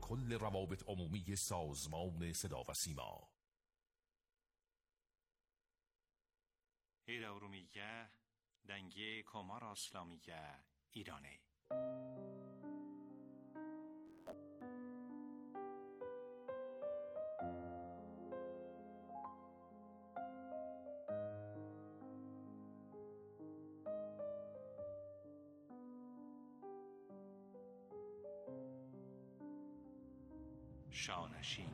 کل روابط عمومی سازمان صدا و سیما. هیرا ارومیگه دنگه کمار اسلامیگه ایرانه. شانشین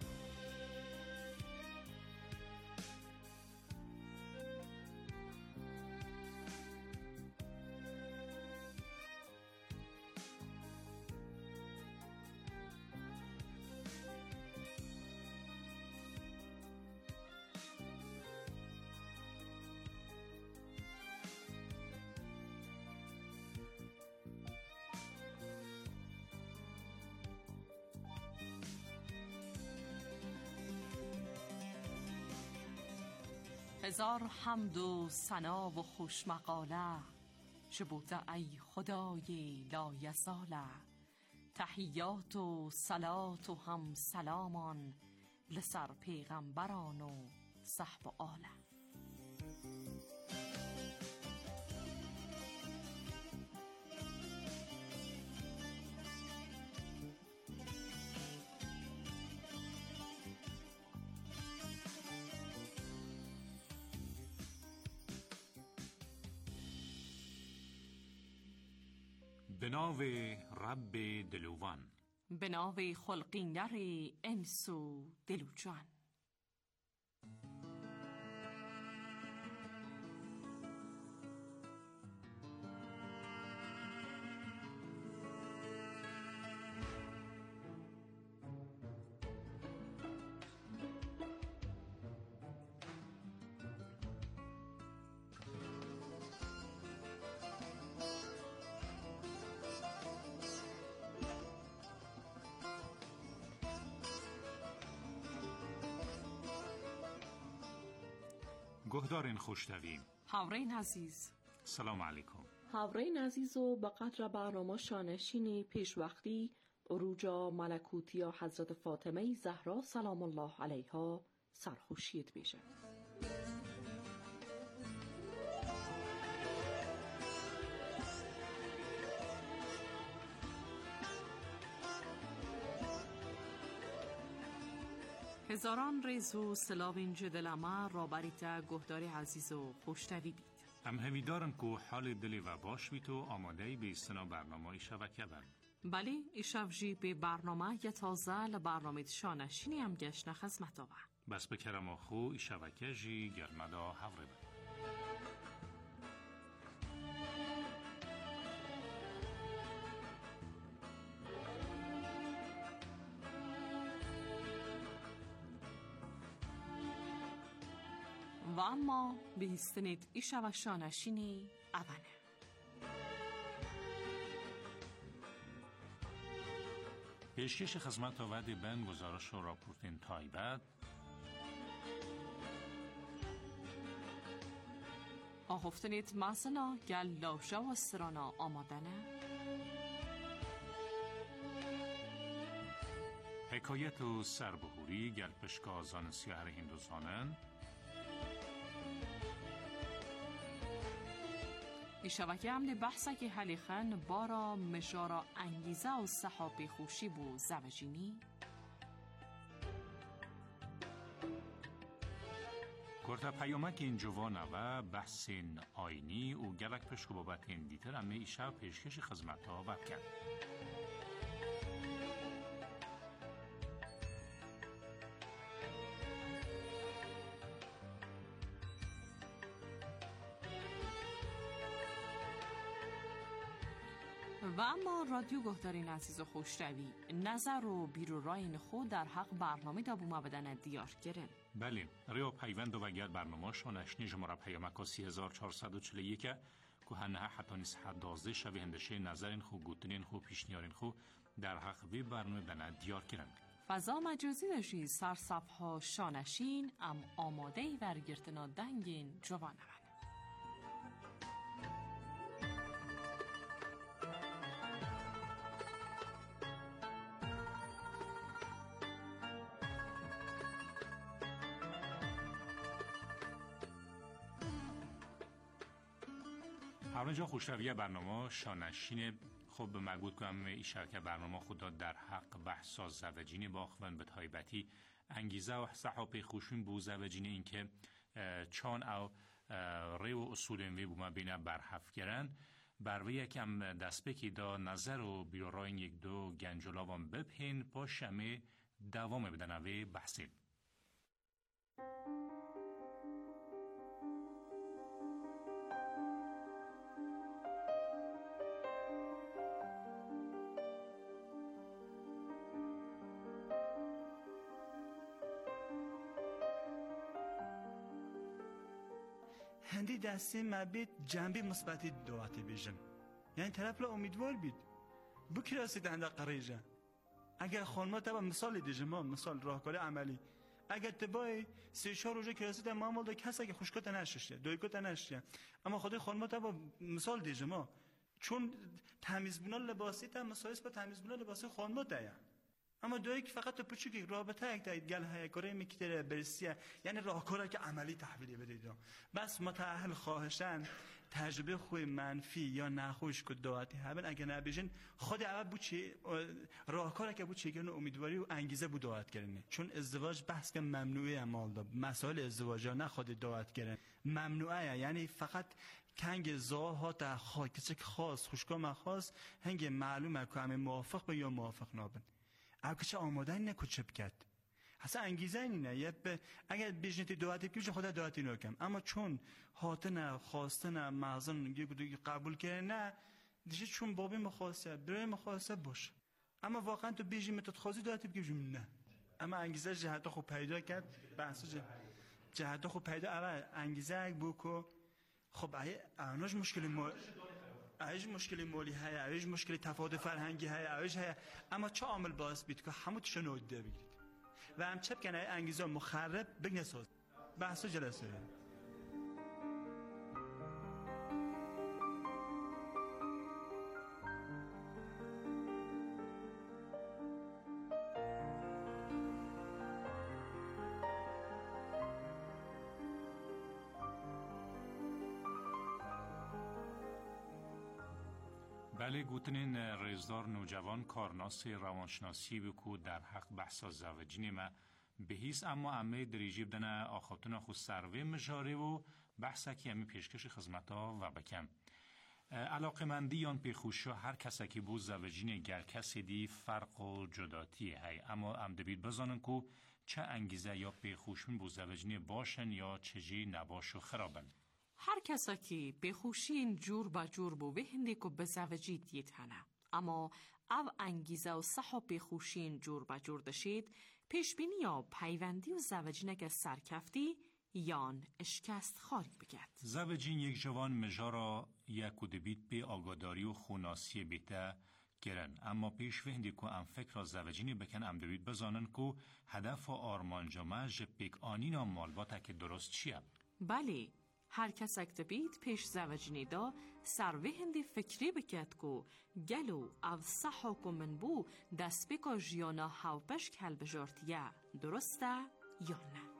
هزار حمد و ثنا و خوش مقاله شبوده ای خدای لایزاله. تحیات و صلات و هم سلامان لسر پیغمبران و صحب و آله. به نام رب دلوان، به نام خلقینگر انس و دل و جان. گهدارین خوشتویم. هاورین عزیز سلام علیکم. هاورین عزیز و به قدر برنامه شانشینی پیش وقتی اروجا ملکوتی یا حضرت فاطمه زهرا سلام الله علیها سرخوشید بیشه. هزاران ریز و سلاوین جدلمه را بریده گهداری عزیز و خوشتوی بید. ام همیدارم که حال دلی و باش بیتو آماده به استنا برنامه شبکه بند. بله ایشب جی به برنامه یه تازه لبرنامه شانشینی هم گشت خدمت آور. بس بکرم آخو شبکه جی گرمدا هفره بند. و اما به استنید ایشا و شانشینی اوانه. پیشکش خدمت آوردی بند گزارش و راپورتین تایبت آخفتنید مثلا گل لاشه و سرانا آمادنه. حکایت و سربهوری گل پشکازان سیاهر هندوزانن شبکه عمل بحثه که حلیخن بارا مشارا انگیزه و صحابی خوشی بو زوجینی کرتا پیامک این جوانه و بحثین آینی و گلک پشک بابتین دیتر امی ایشا پیشکش خدمت ها بکن. و اما رادیو گهدارین عزیز و خوشتوی نظر و بیرو راین خود در حق برنامه دا بوما بدن دیار گرن. بله ریو پیوند و گر برنامه شانشنی جمعه پیامک 3441 که هنه حتی نیست حد 12 شبه هندشه نظرین خو گوتنین خو پیشنیارین خو در حق وی برنامه بدن دیار گرن. فضا مجازی داشتی سر صفحه شانشین ام آماده ای ورگرتنا دنگین جوانه من. اینجا خوشرویه برنامه شانشین خوب مگود کنم ای شرکه برنامه خدا در حق بحث زوجین باخون به تایبتی انگیزه و صحابه خوشون بو زوجین این که چان او ری و اصول وی بوما بینه برحف گرن بروی یکم دست بکی دا نظر و بیراین یک دو گنجلاوان بپین پا شمه دوام بدنوی بحثیم. هندی دستی مبید جنبی مثبتی دعاتی بیجم یعنی طرف لا امیدوار بید بو کلاسی دنده قریجه اگر خانما تبا مثال دیجم ما مثال راهکار عملی اگر تبای 3-4 روزه کلاسی در معامل دا کسی که خوشکت نششه دویکت نششه اما خودی خانما تبا مثال دیجم ما چون تمیزبونا لباسی تا مسایس با تمیزبونا لباسی خانما دایا اما دوی که فقط پوچی که رابطه یک داید گل های کاری میکتره برسیه یعنی راهکاری که عملی تحویلی بدید بس متأهل خواهشن تجربه خوی منفی یا نخوش که دعاتی هبن اگه نبیشن خود اول بو چی راهکاری که بو چیگن امیدواری و انگیزه بو دعات کردنه چون ازدواج بحث که ممنوعه مال دا مسائل ازدواج ها نه خود دعات کردن ممنوعه یعنی فقط کنگ زاها تا کسی خاص خوشگاه خاص هنگ معلومه که همه موافق به یا موافق نابن او که چه آماده اینه که چه بکرد اصلا انگیزه اینه اگر بیشنیتی دعاتی بکیش خدا دعاتی نکم اما چون هاتنه خواستنه مغزن قبول کرده نه دیشه چون بابی مخواسته برای مخواسته باشه اما واقعا تو بیشی متد خواستی دعاتی بکیش نه اما انگیزه جهت خوب پیدا کرد بحث جهت خوب پیدا اول انگیزه اگه بکو خب اوناش مشکلی مولی های اویج مشکلی تفاوت فرهنگی های اویج های اما چه عامل باعث بید که همه تشو نوده بگیرید و هم چپ کنه انگیزه مخرب بگنه ساز بحث جلسه بله گوتنین رزدار نوجوان کارناس روانشناسی بکو در حق بحث زوجین ما بهیس اما امه دریجی بدن آخاتون خود سروه مجاره و بحثا که امی پیشکش خدمتا و بکم علاقه مندی یان پیخوشا هر کسی که بو زوجین گل کسی دی فرق و جداتی های اما ام دبید بزانن که چه انگیزه یا پیخوشون بو زوجین باشن یا چجی نباش و خرابن هر کسا که بخوشین جور با جور بو وهنده که به زوجی دیتنه اما او انگیزه و صح و بخوشین جور با جور داشید پیشبینی یا پیوندی و زوجین اگه سرکفتی یان اشکست خاری بگد زوجین یک جوان مجارا یک و دبید به آگاداری و خوناسی بیته گرن اما پیش وهندی که ام فکر را زوجینی بکن ام دبید بزانن که هدف و آرمان جمعه جپیک آنین مال با که درست چیه؟ بله هر کس اکتبید پیش زوجینی دا سروه هندی فکری بکد که گلو او صحا که من بو دست بکا جیانا هاوپش کل بجارتیه درسته یا نه؟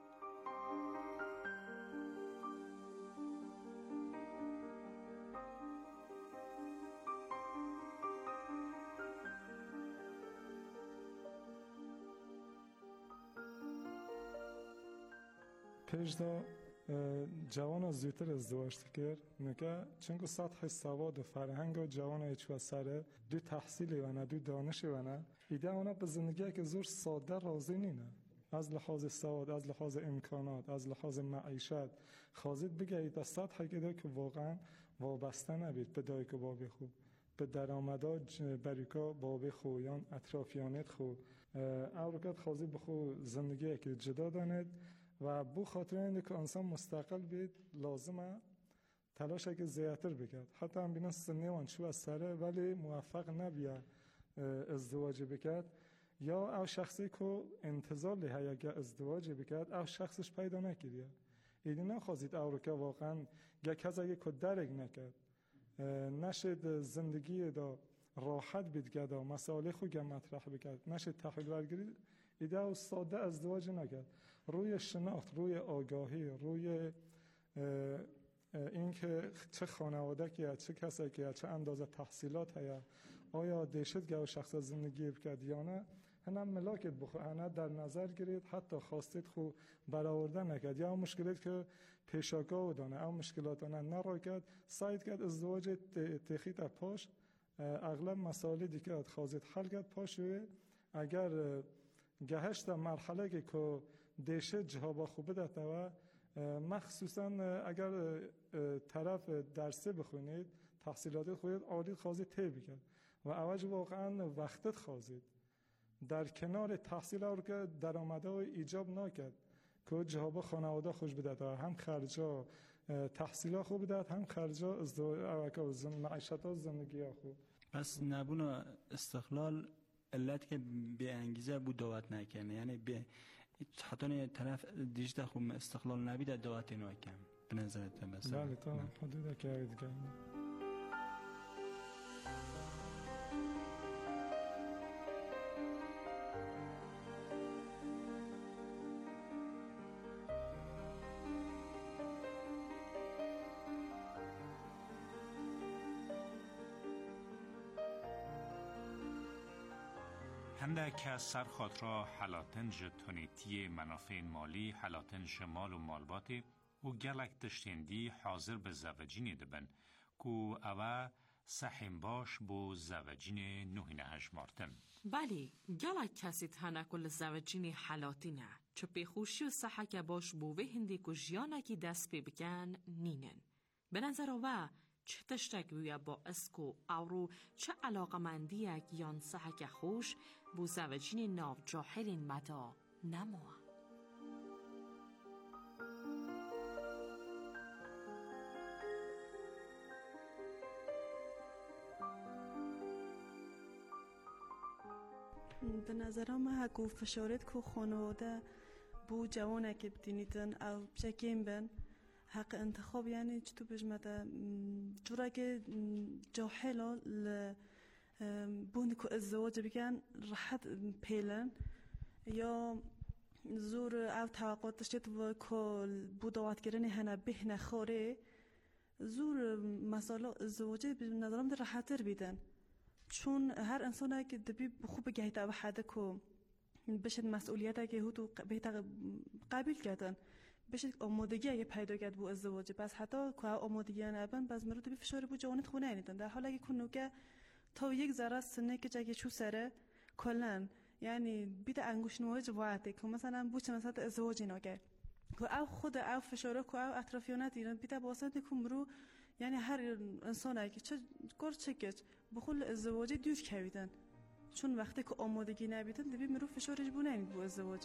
پیش دا جوان از زودتر ازدواج کرد نگه چنگو سطح سواد و فرهنگ و جوان ایچو سره دو تحصیلی و نه دو دانشی و نه ایده اونا به زندگی که زور ساده راضی نینه از لحاظ سواد از لحاظ امکانات از لحاظ معیشت خوازید بگید از سطحی که واقعا وابسته نبید به دایک بابی خوب به درآمدا بریکا بابی خو یا اطرافیانت خو اورکت خوازید بخو زندگی که جدا داند و بو خاطر اینه که انسان مستقل بید لازمه تلاش که زیادتر بکرد حتی هم بینن سنه وان شو از سره ولی موفق نبیه ازدواج بکرد یا او شخصی که انتظار لیه اگه ازدواج بکرد او شخصش پیدا نکریه ایدی نخوازید او رو که واقعا گه کز اگه که درک نکرد نشد زندگی دا راحت بید دا مسائل خود گه مطرح بکرد نشد تحویل برگیرید ایده او ساده ازدواج نکرد روی شناخت روی آگاهی روی این که چه خانواده که چه کسی که چه اندازه تحصیلات هیا آیا دیشت گه و شخص زندگی بکرد یا نه هنم ملاکت بخو هنه در نظر گرید حتی خواستید خو برآورده نکرد یا مشکلات که پیشاگاه دانه او مشکلات آنه نرا کرد سعید کرد ازدواج تخیط پاش اغلب مسائل دیگه خواستید حل کرد پاشوه اگر گهشت مرحله که دیشه جواب خوبه داده و مخصوصا اگر طرف درسه بخونید تحصیلات خودت عالی خواستید تی بکرد و اوج واقعا وقتت خواستید در کنار تحصیل رو که درآمده و ایجاب نکرد که جواب خانواده خوش بدهد هم خرجا تحصیل خوب بدهد هم خرجا ازدواج معیشت و زندگی خوب. پس نبون استقلال علت که به انگیزه بود دعوت نکنه یعنی به حتی طرف دیجت خوب استقلال نبیده دعوت نکن به نظرت مثلا. بله تا حدود که دیگه هندک از سرخات را حلاتنج تونیتی منافع مالی حلاتنج مال و مالباتی و گلک تشتیندی حاضر به زوجین دبن کو اوه سحیم باش بو زوجین نوهینه هجمارتن. بله گلک کسی تنکل زوجین حلاتی نه چه پیخوشی و صحک باش بوه هندی که جیانکی دست پی بکن نینن. به نظر اوه چه تشتک بویا با اسکو او چه علاقه مندی یک یان صحک خوش بو زوجین ناو جاهلین مدا نموه. به نظرم هکو فشارت که خانواده بو جوانه که بدینیدن او بشکیم بن حق انتخاب یعنی چطور بجمده جورا که جاهلا بونی که ازدواج بگن راحت پیلن یا زور او توقعات داشتید و که بودوات گرنی هنه بهنه خوره زور مسئله ازدواجی به نظرم در راحتر بیدن چون هر انسانه که دبی خوب گهید او حده که بشد مسئولیت که هو تو بهتر قبیل کردن بشه آمادگی اگه پیدا کرد بو ازدواج پس حتی که آمادگی نبن باز مرد به فشار بو جوانت خونه اینتن در حالی که کنو که تا یک ذره سنه که جگه چو سره کلن یعنی بیت انگوش نوج واعته که مثلا بو چه مثلا ازدواج ناگه که او خود او فشار که او اطرافیانت ایران بیت واسط کومرو یعنی هر انسانی که چه کار چکش بخول ازدواج دور کویدن چون وقتی که آمادگی نبیدن دبی مرو فشارش بو نه بو ازدواج.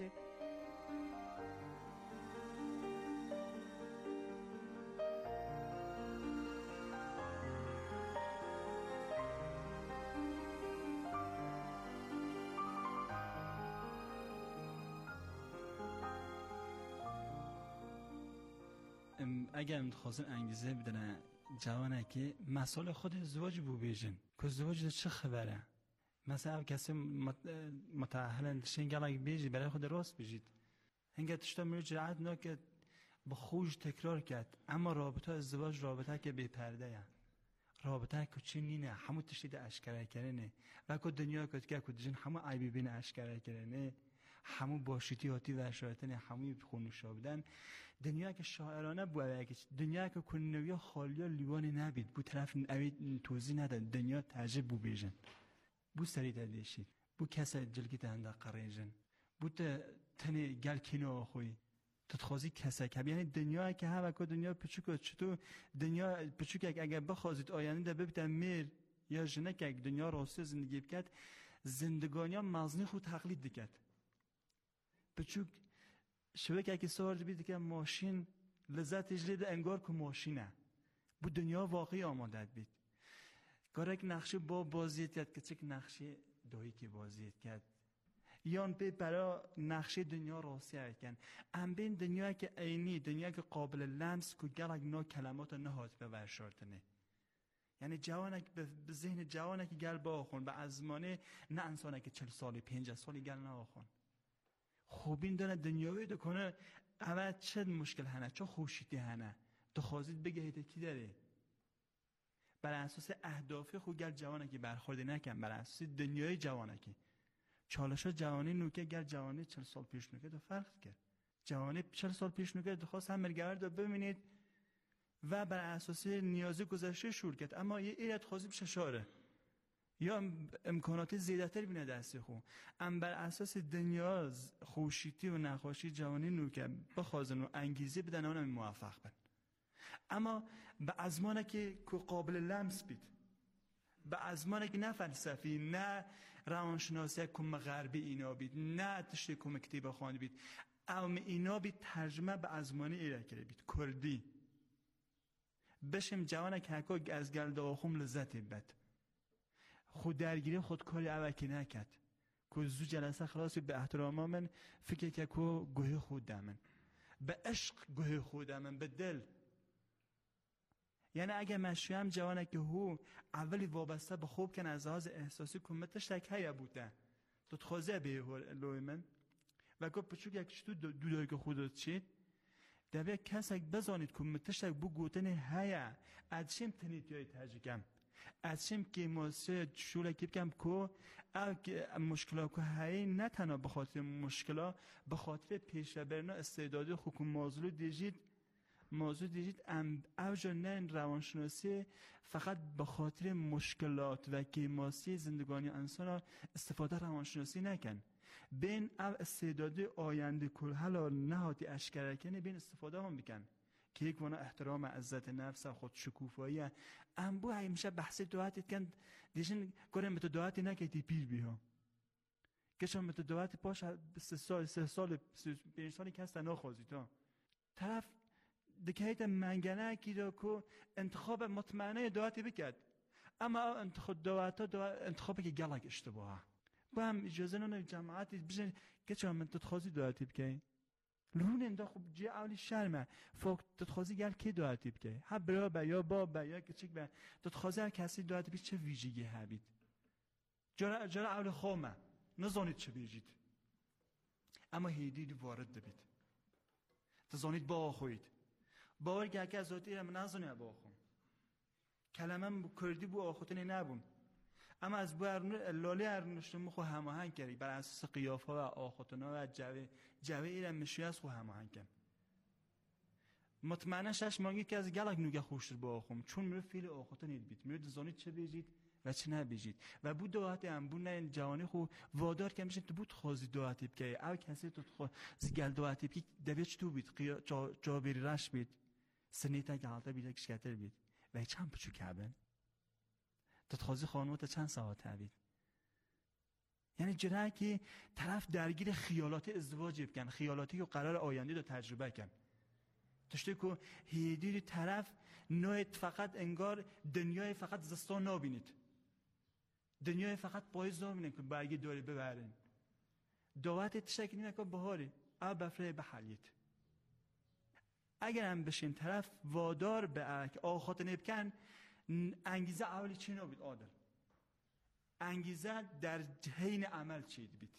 اگر متخواستن انگیزه بدن جوانه که مسئله خود ازدواج بو بیجن که ازدواج چه خبره مثلا کسی متأهلن شین گلک بیجی برای خود راست بجید هنگه تشتا میرو جرعت نا که با خوش تکرار کرد اما رابطه ازدواج رابطه که بی پرده یا رابطه که چی نینه همو تشتید اشکره کرنه و که دنیا که دجن همو عیبی بین اشکره کرنه همو باشیتی هاتی و اشارتن همو خونوشا بدن دنیا که شاعرانه بوده دنیا که کننویا خالیا لیوانی نبید بو طرف اوی توضیح نداد دنیا تعجب بو بیجن بو سری دادیشید بو کسی جلگی تهنده قریجن بو تنی گل کنو آخوی تتخوازی کسی که یعنی دنیا که هم اکا دنیا پچوکا چطور دنیا پچوکا اگر بخوازید آینده ببیدن میر یا جنه که دنیا راسته زندگی بکد زندگانی ها مزنی خود تقلید دکد پچوک شوه که اگه سوار بید که ماشین لذت اجلید انگار که ماشینه بو دنیا واقعی آماده بید گارک نقشه با بازیت کرد که چک نقشه دایی که بازیت کرد یان به برای نقشه دنیا راستی هرکن ام بین دنیا که عینی دنیا که قابل لمس که گلک نا کلمات نهات به ورشارتنه یعنی جوانک به ذهن جوانک گل با آخون به ازمانه نه انسانه که 40 سالی 50 سالی گل نه آخون خوبین دانه دنیاوی دکنه اول چه مشکل هنه چه خوشیتی هنه تو خوازید بگهید کی داره بر اساس اهداف خود گر جوانه که برخورد نکن، بر اساس دنیای جوانه که چالشا جوانی نوکه گر جوانی 40 سال پیش نوکه تو فرق کرد. جوانی 40 سال پیش نوکه تو خواست هم مرگرد رو ببینید و بر اساس نیازی گذشته شور کرد، اما یه ایرت خوازی بششاره یا امکانات زیادتر بینه دستی خو، ام بر اساس دنیا خوشیتی و نخوشی جوانی نوکه بخوازن و انگیزه بدن اونم موفق بن. اما به ازمانه که قابل لمس بید، به ازمانه که نه فلسفی نه روانشناسی کم غربی اینا بید، نه تشتی کم کتیب خوانده بید، اما اینا بید ترجمه به ازمانه ایره کرده بید کردی بشم جوانه که حکا از گلده آخوم لذت بد خود درگیری خودکاری اوکی نکد که زو جلسه خلاصی به احترام من فکر که گوه خود دامن به عشق گوه خود دامن به دل. یعنی اگه مشویم جوانه که هو اولی وابسته به خوب کن از لحاظ احساسی کمتش تک هیا بوده تو تخوازه به لوی من و گفت پچوک یکیش تو دودایی که خودت چید دبی کسک بزانید کمتش تک بو گوتن هیا ادشیم تنید یای تجگم ادشیم که ماسه شوله که بکم که مشکلات که هایی نه تنها به خاطر مشکلات به خاطر پیش برنا استعدادی خوکم موضوع دیجید اوجا نه روانشناسی فقط به خاطر مشکلات و کیماسی زندگانی انسان استفاده روانشناسی نکن بین او استعدادی آینده کل حالا نهاتی اشکره کنه بین استفاده هم بکن که یک وانا احترام عزت نفس خود شکوفایی ام بو همیشه بحث دعاتی کن دیشن گرم به تو دعاتی نکیتی پیر بیها کشم به تو دعاتی پاش 3 سال 5 سالی که هسته ناخوازی تا طرف دکایت منگنه کی رو که انتخاب مطمئنه دعاتی بکرد اما انتخاب دعاتا انتخابی که گلک اشتباهه با هم اجازه نونه جماعتی بجن که چه من تتخوازی دعاتی بکی لون انده خوب جه اولی شرمه فوق تتخوازی گل که دعاتی بکی ها برا با یا با یا کچک با تتخوازی هر کسی دعاتی بید چه ویژگی هبید جرا اولی خومه نزانید چه بیجید اما هیدید وارد بید تزانید با آخوید باور که اگه از ذاتی را من نزانیم با آخوم کلمه کردی بو آخوتنی نبون اما از بو لالی ارنشتم خو هماهنگ کردی بر اساس قیافه و آخوتنا و جوه ایرم مشوی از خو هماهنگ کردم مطمئنا 6 مانگی که از گلک نوگه خوشتر با آخوم چون میره فیل آخوتنید بید میره زانید چه بیجید و چه نبیجید و بود دعاتی هم بود نه جوانی خو وادار که میشه تو بود خوازی دعاتی بکی او کسی تو خوازی گل دعاتی بکی دویچ تو بید جا بری رش بید سنیتا گلتا بید کشکتر بید و چند پچو کبن تتخوازی خانوات چند ساعت بید یعنی جرایی که طرف درگیر خیالات ازدواج بکن خیالاتی که قرار آینده رو تجربه کن تشتی که هیدیر طرف نوید فقط انگار دنیای فقط زستان نبینید دنیای فقط پاییز نبینید که برگی دوری ببرین دعوت تشکیل نکن بهاری او بفره بحلیت اگر هم بشین طرف وادار به آخات نبکن انگیزه اولی چی نبید عادل انگیزه در حین عمل چید بید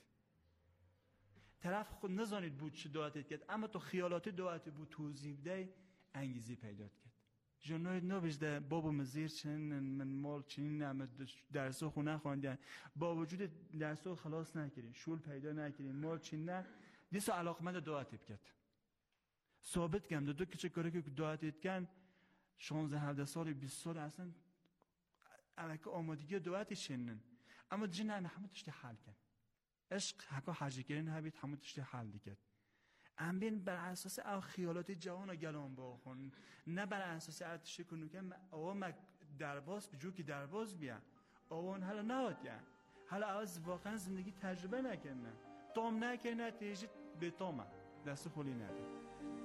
طرف خود نزانید بود چه دعاتت کرد اما تو خیالات دعات بود توضیح بده انگیزه پیدا کرد جنوید نوشته بابا مزیر چنین من مال چنین نعمت درسو خونه خواندن با وجود درسو خلاص نکردین شول پیدا نکردین مال چنین نه دیسو علاقمند دعاتت کرد ثابت کم دو کچه کاری که دعاتت کن 16-17 سال 20 سال اصلا علاقه آمادگی دعاتی چنین اما دیگه نه همه تشتی حل کن عشق حقا حجی کردن هبید همه تشتی حل دیگه ام بین بر اساس او خیالات جوان گلان باخون نه بر اساس ارتشی کنو که او ما درباز بجو که درباز بیا اون حالا نهاد یا حالا از واقعا زندگی تجربه نکنه توم نکنه تیجید به تومه دست خولی نده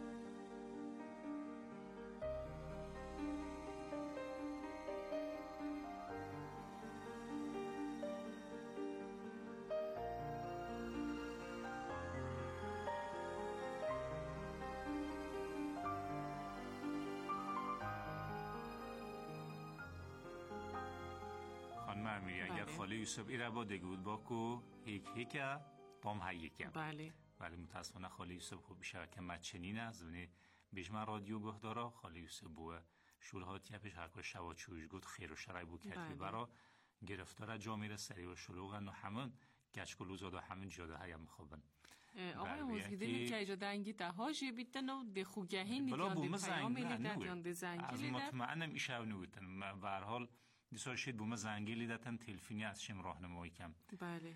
اگر خاله یوسف ایره با دگود با کو هیک تام هیکم بله ولی متاسفانه خاله یوسف خوب بیشتر که مچنین از ونی بیشمر رادیو گهدارا خالی یوسف بوه شولهاتی پیش هرکو شوا چوش گفت خیر و شرعی بو کتبی برا گرفتار جامعه سری و شلوغن و همون گچکلو زاده همون جاده هایم خوبن آقای موزگیدی که ایجا دنگی تهاجی بیتن و ده خوگهین دیدن ده پیامی لیدن ده زنگی از لیدن مطمئنم ایش او نویتن به هر حال دیسا شید بومه زنگی لیدتن تلفینی از شم راهنمایی کم بله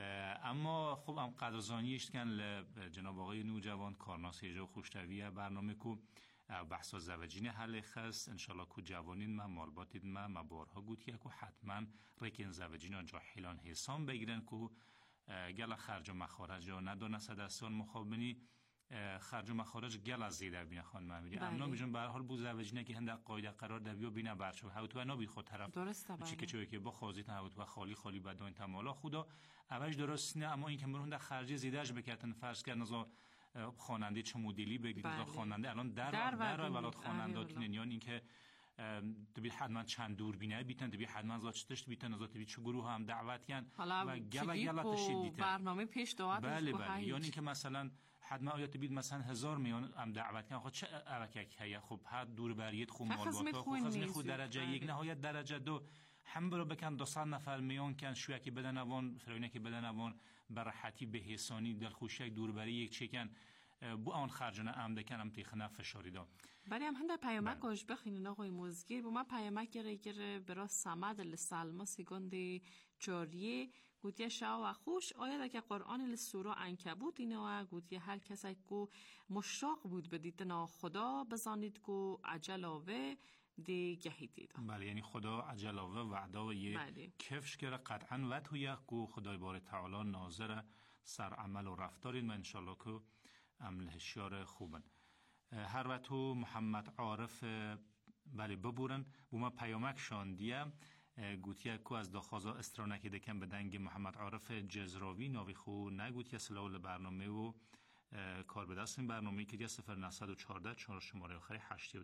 اما خب هم قدرزانیشت کن جناب آقای نوجوان کارناس ایجا خوشتویه برنامه کو بحثا زوجین حل خست انشالله کو جوانین من مالباتید من بارها گوت که کو حتما ریکن زوجین آنجا حیلان حسام بگیرن کو گل خرج و مخارج ها ندانه صدستان مخابنی خرج و مخارج گل از زیده بینه خان معمیری امنا میجون به هر حال بو زوجینه که هنده قاعده قرار دویو بینه برچه هاوتو نابی خود طرف درسته چی که چوی که با خازیت هاوتو خالی خالی بدون تمالا خدا اوج درست نه اما این که مرون در خرجی زیدهش بکردن فرض کردن از خواننده چه مدلی بگید از خواننده الان در ولات خواننده کینیان این که تبی حتما چند دور بینه بیتن تبی حتما زاتشتش بیتن از تبی چه گروه هم دعوت کن و گلا تشدید برنامه پیش دعوت بله یعنی که مثلا حتما آیات بید مثلا 1000 میلیون هم دعوت کن خب چه اوکک هيا خب هر دور بریت خوب مالبات خب خود درجه یک نهایت درجه دو هم برو بکن 200 نفر میون کن شویا که بدن اوان فرینه که بدن اوان براحتی به حسانی دلخوشی دور بری یک چکن بو آن خرجانه عمده کنم تیخنه فشاری دا بله هم هنده پیامک آش بخینین آقای موزگیر بو ما پیامک گره برا سمد لسلما سیگوندی چاریه گوتیه شاو و خوش آیده که قرآن لسورا عنکبوت اینه و گوتیه هر کسی که مشتاق بود بدیدن خدا بزانید که عجلاوه دی گهیدید بله یعنی خدا عجلاوه وعده و یه کفش که قطعا و توی که خدای بار تعالی ناظر سر عمل و رفتارین و انشالله که عمل هشیار خوبن هر وقتو محمد عارف بله ببورن بو ما پیامک شاندیه گوتیه کو از داخازا استرانکی دکن به دنگ محمد عارف جزراوی ناوی خو نگوتیه سلاول برنامه و کار به دست این برنامه که دیگه 0914 4 شماره آخری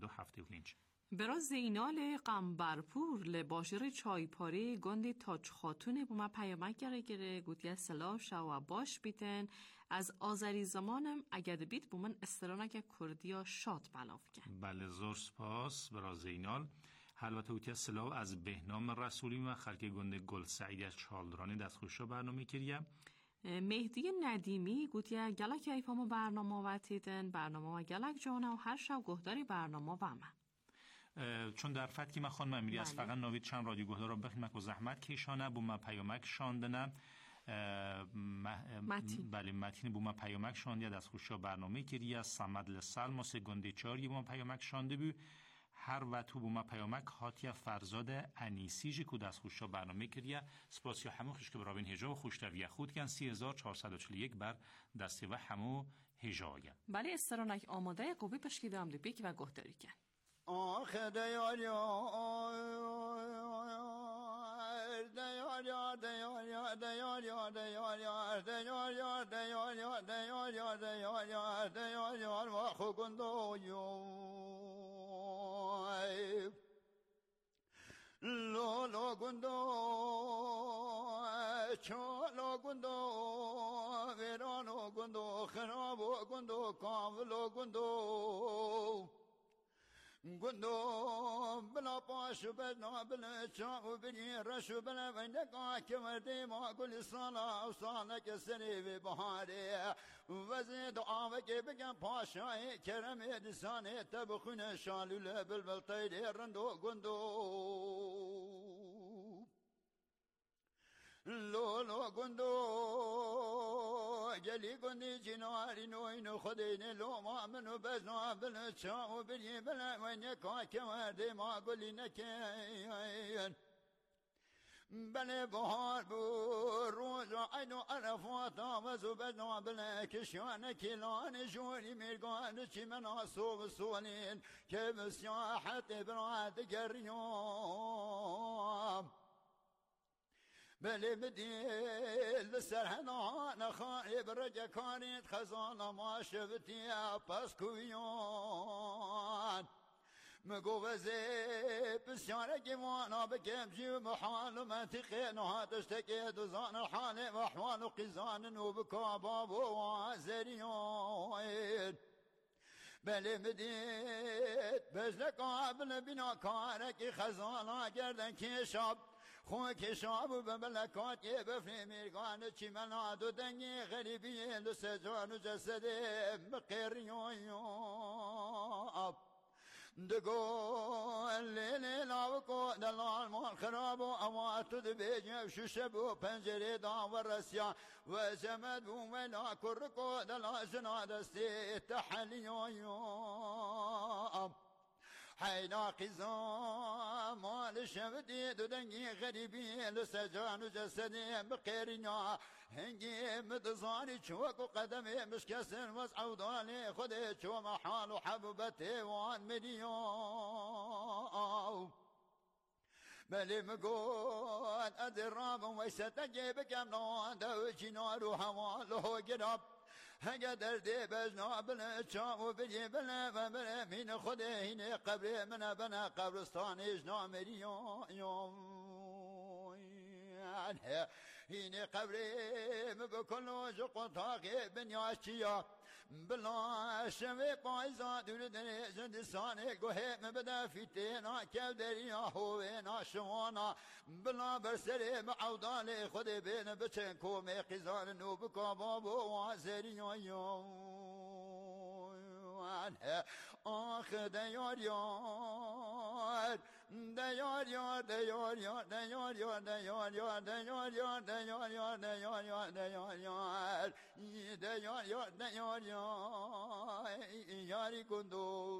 8275 برا زینال قنبرپور لباشر چایپاری گندی تاج خاتون بوما پیامک گره گوتیه سلا شو باش بیتن از آذری زمانم اگر بیت بومن استرانک کردیا شاد بلاف کن بله زور سپاس برا زینال حالوات گوتیه سلا از بهنام رسولی و خلک گنده گل سعید از چالدرانی دست خوشا برنامه کریه مهدی ندیمی گوتیه گلک ایفام برنامه و تیدن برنامه و گلک جانه و هر شب گهداری برنامه و من چون در فتکی من خانم امیری از فقط نوید چند رادیو گهدار را بخیمک و زحمت کشانه بو من پیامک شاندنه بله متین بو من پیامک شانده دست خوشا برنامه کریه سمد لسلما سگنده چاری بو من پیامک شانده بو هر وقتو بو من پیامک هاتیه فرزاد انیسیجی که دست خوشا برنامه کریه سپاسی همون خوش که برابین هجا و خوشتویه خود کن 3441 بر دسته و همون هجاگه بله استرانک آماده قوی پشکیده هم بیک و گهداری کن آخه دیار لو گندو چالو گندو ویرانو گندو خرابو گندو کاملو گندو گندو بلا پاشو بدنا بلا چاو بني رشو بلا وينكا كمردي ما كل صلاة وصالك سري ببهاري وزيد عاوك بكا پاشاي كرمي دساني تبخون شالو لبلبل طيري رندو گندو لولو گندو جلی گندی جناری نوینو خدینه لو ما منو بزنا بلا چاو بلی بلا وینه کاک ورده ما گلی نکین بله بهار بو روز و عینو عرفات آوزو بزنا بلا کشان کلان جوری میرگان چی من آسو سولین که بسیاحت براد گریام بله بدیل سرهنان خانی برجه کانید خزانه ما شبتی پس کویان مگو وزی بسیاره گوانا بکم جیو محال و منطقه نهاتش تکید و زان الحال و احوال و قیزان و بکاباب و عزریان بله مدید بجل قابل بنا کارکی خزانه گردن کشاب خون کشاب و بملکات یه بفری میرگان چی مناد و دنگی غریبی لسجان و جسد مقریون دقول لیلی لاوکو دلال مال خراب و امواتو دبیجم شوشب و پنجره دام و رسیان و جمد و ملا کرکو دلال جنادستی تحلیون حینا قیزان مال شمدی دو دنگی غریبی لسجان و جسدی بقیرنا هنگی مدزانی چوک و قدمی مشکسن وزعودانی خودی چو محال و حبوبتی وان مليون بلي مقود أدراب ويستجي بكم نوان دوشي نار وهوان له قرب هقدر دي بجنا بالشام وبجي بلا من خده هنا قبري من بنا قبرستاني جنا مليون هنا قبري بكل جقو طاقي بنياشيا بلا شوي قايزا دون دني زندساني قوهي مبدا في تينا كودريا هوينا شوانا بلا برسري معوداني خدي بين بچن كومي قيزان نوبكا بابو وازريا يوان آخ ديار يار ديار يار ديار يار ديار يار ديار يار ديار يار ديار يار ديار يار ديار يار ديار يار ديار يار ياري كندو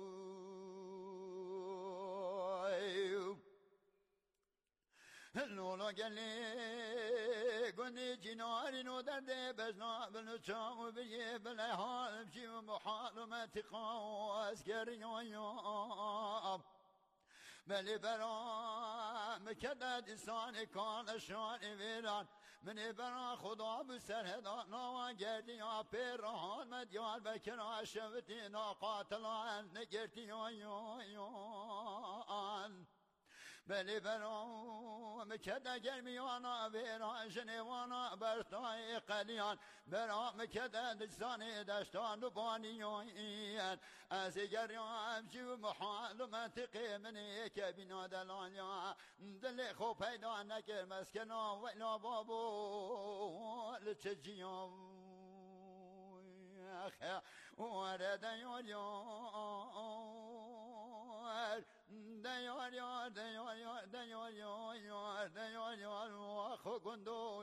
لولا قالي قني جناري نو درد بزنا بنشام وبيجي بالحال بشي محال وما تقاوس قريان بلي برا مكدد إنسان كان شان ويران من برا خدا بسرهدا نوا قردي يا بيرهان مديار بكرا شفتي ناقاتلان نقرتي يان بلی برام مکده گرمیانا ویران جنوانا برتای قلیان برام مکده دستانی دشتان و بانیان از گریان جو محال و منطقی منی که بینا دلانیا دل خوب پیدا نکر مسکنا و اینا بابو لچجیان اخه ورد یاریان ديار يار ديار يار ديار يار ديار يار واخو گندو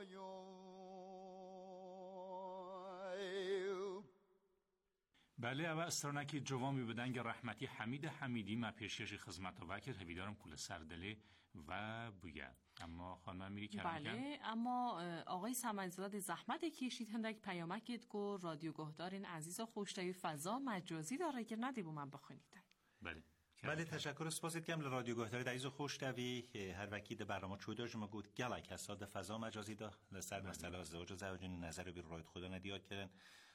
بله او استرانکی جوامی بدنگ رحمتی حمید حمیدی ما پیشکش خدمت و وکر هویدارم کل سردله و بویا اما خانم میری کردن بله اما آقای سمنزاده زحمت کشید هندک پیامکت گو رادیو گهدارین عزیز و خوشتایی فضا مجازی داره که ندی بو من بخونیدن. بله تشکر سپاسید کم لرادیو گهداری عزیز و خوشتوی هر وکید برنامه چوداج ما گود گلک حساد فضا مجازی دا لسر مسئله ازدواج و زوجین نظر بیر روید خدا ندیار کردن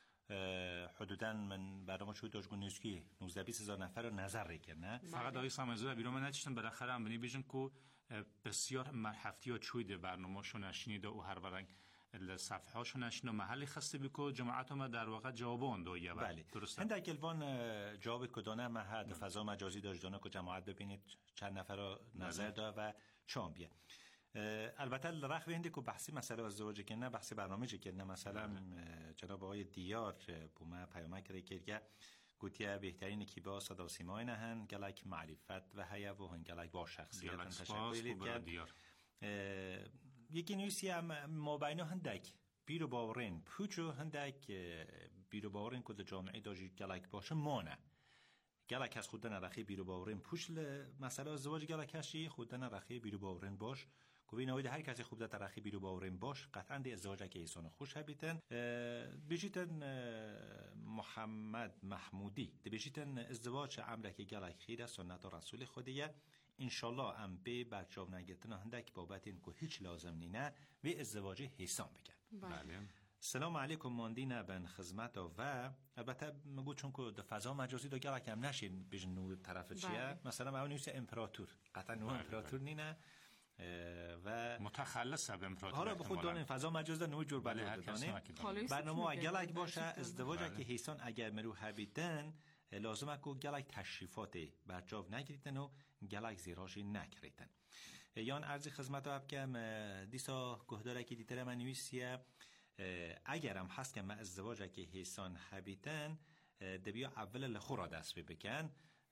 حدوداً من برنامه چوداج گون نیسکی 19-20 هزار نفر رو نظر ریکن نه فقط آقای سامزاده بیرون من نچشتن بالاخره هم بنی بیشن که بسیار مرحفتی ها چویده برنامه شو نشنیده و هر برنگ صفحه هاشو نشنو محلی خسته بیکو جماعت ما در واقع جوابان دویه بله درسته هنده اکلوان جواب کدانه مهد فضا مجازی داشتانه که جماعت ببینید چند نفر رو نظر دا و چام بیه البته لرخ وینده که بحثی مسئله ازدواج کنه بحثی برنامه چه کنه مثلا جناب آقای دیار بومه پیامک کرده که گوتیه بهترین کی با صدا و سیمای نهن گلک معرفت و حیا و هن گلک با شخصیت تشکر دیار یکی نیستی هم مابینا هندک بیرو باورین پوچو هندک بیرو باورین که جامعه داشت گلک باشه مانه گلک از خودن رخی بیرو باورین پوش مسئله ازدواج گلک هشی خودن رخی بیرو باورین باش که نوید هر کسی خوب در رخی بیرو باورین باش قطعا دی ازدواج که ایسان خوش هبیتن بیشتن محمد محمودی دی بیشتن ازدواج امر که گلک خیره سنت رسول خودیه انشالله ام به برچاو نگتن هندک بابت این که هیچ لازم نینه و ازدواج حسام بکن. بله. سلام علیکم ماندینه بن خدمت و البته مگو چون که در فضا مجازی دو گلک هم نشین بیشن نو طرف چیه مثلا اون نیست امپراتور قطعا نو امپراتور نینه و متخلص به امپراتور حالا به خود دانین فضا مجاز نو جور بله دانین برنامه گلک باشه ازدواج که حسام اگر مرو هبیدن لازم اکو گلک تشریفات برجاو نگریتن و گلک زیراجی نکریتن. یان ارزی خدمت ها بکم دیسا گهداره که دیتره من نویسیه اگرم هست که ما ازدواج که حیثان حبیتن دبیا اول لخورا دست بکن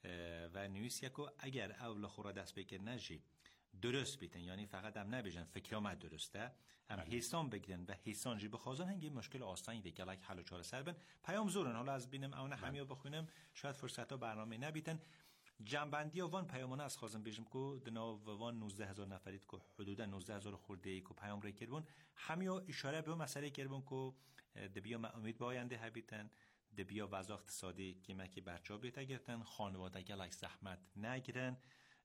و نویسیه که اگر اول لخورا دست بکن نجی درست بیتن، یعنی فقط هم نبیجن فکر آمد درسته هم حیثان بگیرن و حیثان جی بخوازن هنگی مشکل آسانی ده گلک حل و چاره سر بن پیام زورن. حالا از بینم اونه همیو بخونم شاید فرصت ها برنامه نبیتن. جنبندی وان پیامانه از خواستم بیشم که دنا وان 19,000 نفرید که حدودا 19,000 خورده ای که پیام را کردون همیو اشاره به مسئله کردون که دبیا ما امید با آینده هبیتن، دبیا وضع اقتصادی که مکی برچا بیت گرتن، خانواده گلک زحمت نگیرن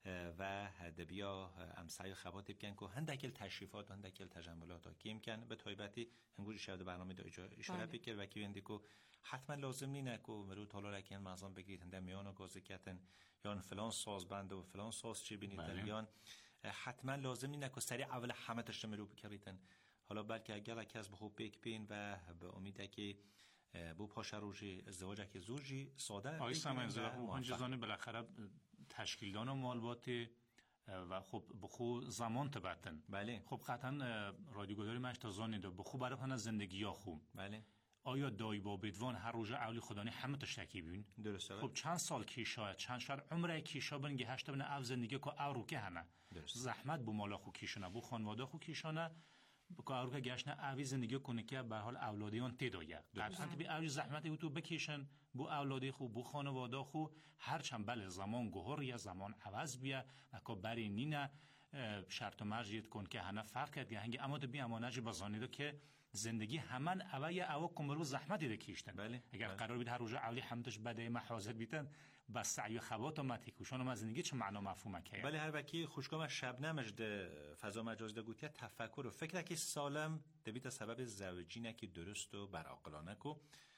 و دبیا امسای خباتی بکن که هندکل تشریفات و هندکل تجملات ها که امکن به طایبتی هنگوری شده برنامه دا اشاره بکر و که هندی که حتما لازم نینه که مرو تالا رکن مازان بگیرید هنده میان گازه کتن یا فلان ساز بند و فلان ساز چی بینیدن یا حتما لازم نینه که سریع اول همه تشت مرو بکریدن. حالا بلکه اگر کس به خوب بیک بین و به امیده که بو پاش روژی ازدواج که زوجی ساده آقای سمنزه هنجزانه بالاخره تشکیلدان و مالبات و خب بخو زمان تبتن. بله. خب قطعا رادیوگذاری منش تا زانی ده بخو برای پناه زندگی ها خوب. بله. آیا دایی با بدوان هر روز اولی خدانی همه تشتکی بین؟ درسته. خب چند سال کیشا چند شهر عمره کیشا بنگه هشت بن او زندگی که او رو که هنه زحمت بو مالا خو کیشانه بو خانواده خو کیشانه بکو او رو که گشنه اوی زندگی کنه که به حال اولادیان تدایه قطعا که بی اوی زحمت او تو بکیشن بو اولادی خو بو خانواده خو هرچند بله زمان گوهر یا زمان عوض بیا اکا بری نینه شرط و مرجیت کن که هنه فرق کرد هنگی اما تو بی امانج بازانیدو که زندگی همان اوی او کمرو زحمتی ده کیشتن. بله. اگر قرار بید هر روز اولی همتش بده محاضر بیتن با سعی و خبات و متیکوشان و زندگی چه معنا مفهومه که بله هر وکی خوشگاه شبنمش ده فضا مجاز ده گوتیه تفکر و فکر که سالم دبیت سبب زوجینه که درست و برعقلانه کو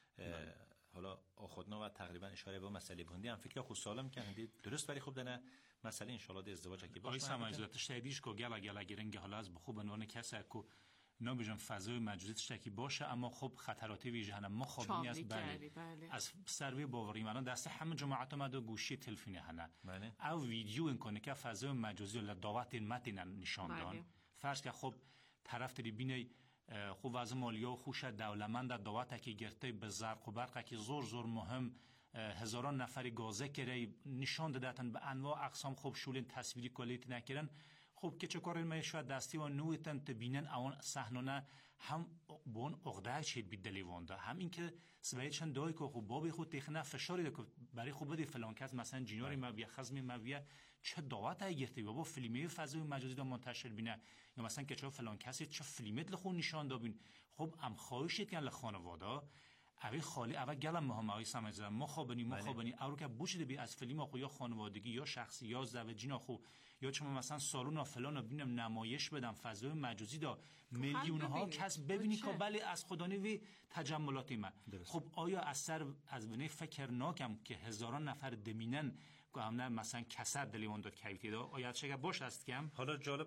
حالا خودنا و تقریبا اشاره به مسئله بوندی هم فکر خود سالم کردید درست ولی خوب دنه مسئله ان شاء الله ازدواج که باشه سماجات تشدیدش کو گلا گرنگ حالا از بخو بنوان کسا کو نمی‌جم فضای مجازی تشکی باشه اما خب خطراتی ویژه هنم ما خوابنی است بله از سروی باوری من دست همه جماعت اومد و گوشی تلفنی هنه او ویدیو این کنه که فضای مجازی ل دعوت متن نشان دادن فرض که خب طرف تری بینی خب وضع مالی و خوش دولتمند در دعوت که گرفته به زرق و برق که زور مهم هزاران نفر گازه کرده نشان دادن به انواع اقسام خوب شولین تصویری کلیت نکردن. خب که چه کاری میشه دستی و نویتن تبینن اون صحنه هم بون عقده شد بیدلیوانده هم این که سویچن دای که خب بابی خود تخنه فشاری که برای خوب بدی فلان کس مثلا جینوری مبیا خزمی مبیا چه دعوت گرفتی بابا فیلمی فضای مجازی دا منتشر بینه یا مثلا که چه فلان کسی چه فیلمت لخون نشان دابین. خب ام خواهشید که لخانواده اوی خالی اول گلم مهمه سمجزم ما خوابنی او رو که بوشیده بی از فیلم خو یا خانوادگی یا شخصی یا زوجین خو یا چما مثلا سالون فلان ببینم نمایش بدم فضای مجازی دا میلیون ها کس ببینی که بله از خدانی وی تجملاتی من. خب آیا از بنای فکر ناکم که هزاران نفر دمینن گامنه مثلا کسر دلیوان داد کیفیتی دا آیا چه باش است کم حالا جالب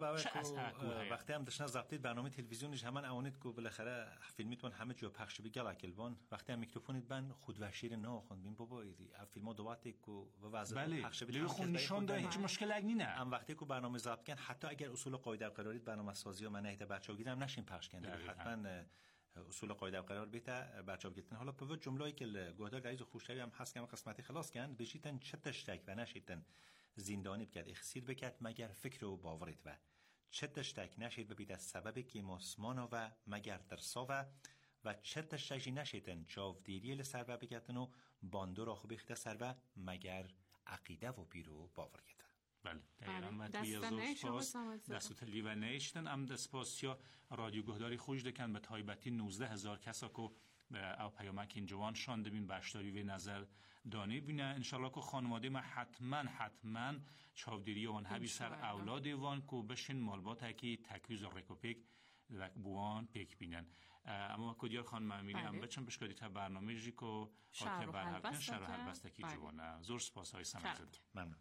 وقتی هم داشتن ضبطید برنامه تلویزیونیش همان اونید که بالاخره فیلمیتون همه جا پخش بگل اکلوان وقتی هم میکروفونید بند خود و شیر نه خوندین بابا ایدی فیلمو دوات کو و وضع پخش بده خون نشون ده هیچ مشکل اگه نه هم وقتی که برنامه ضبط کن حتی اگر اصول قاعده قرارید برنامه سازی و منهیت بچه‌ها گیرم نشین پخش کن حتما اصول قاعده قرار بیت بچه‌ها گیتن. حالا به جمله‌ای که گهدار رئیس خوشتری هم هست که قسمتی خلاص کن بشیتن چه تشتک و نشیتن زندانی بکرد اخسیر بکرد مگر فکر و باورید و چه تشتک نشید ببید از سبب که مسمانا و مگر ترسا و چه تشتکی نشیتن چاودیری لسر و بکردن و باندو را خوب اخته سر و مگر عقیده و پیرو باورید. بله دست لیو نیشتن ام دسپاس یا رادیو گهداری خوش دکن به تایبتی 19,000 کسا که او پیامک این جوان شانده بین بشتاری و نظر دانه بینه انشالله که خانواده ما حتما چاودیری وان هبی سر اولاد وان که بشین مالبات هکی تکویز و رکوپیک بوان پیک بینن. اما کدیار خانم امینی هم بچن بشکادی تا برنامه جی که شهر و حلبستکی جوانه زور سپاس های سمزده ممنون.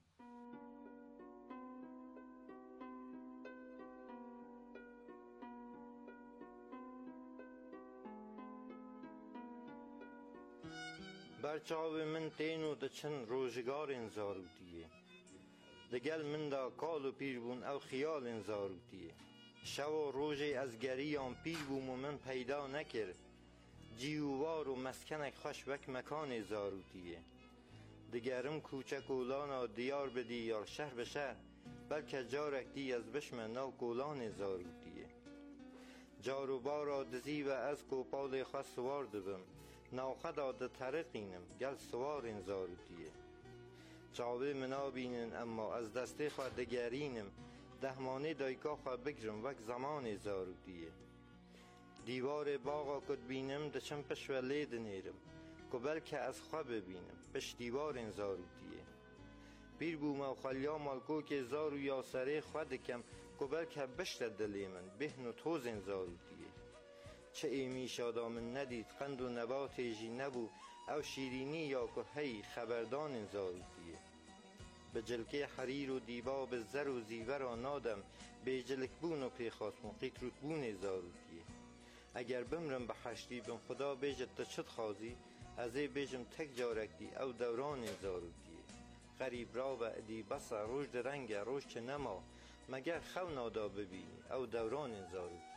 برچاو من تینو ده چند روزگار انزاروتیه دگل من دا کال و پیر بون او خیال انزاروتیه شو و روزی از گریان پیر بوم و من پیدا نکر جیووار و مسکنک خوش وک مکان زاروتیه دگرم کوچک اولانا دیار به دیار شهر به شهر بلکه جارک دی از بشم نو گولان زاروتیه جارو بارا دزی و از کوپال خواست سوار دبم ناخدا ده طرقینم گل سوار انزاروتیه چاوه منا بینن اما از دسته خواه دگرینم دهمانه دایکا خواه بگرم وک زمان زاروتیه دیوار باغا کد بینم دچم پش و لید نیرم که بلکه از خواه ببینم پش دیوار انزاروتیه پیر بوم و خلیا مالکو که زارو یا سره خواه دکم که بلکه بشت دلی من بهن و توز انزاروتیه چه ایمی شادا من ندید قند و نبات جی نبو او شیرینی یا که هی خبردان انزاروتیه به جلکه حریر و دیبا به زر و زیور و نادم به جلک بون و پیخاستم قیتروت بون زاروتیه اگر بمرم به حشتی بم خدا بیجت تا چت خوازی از ای بیجم تک جارک دی او دوران زاروتیه غریب را و ادی بسا روش در رنگ روش چه نما مگر خو نادا ببینی او دوران زاروتیه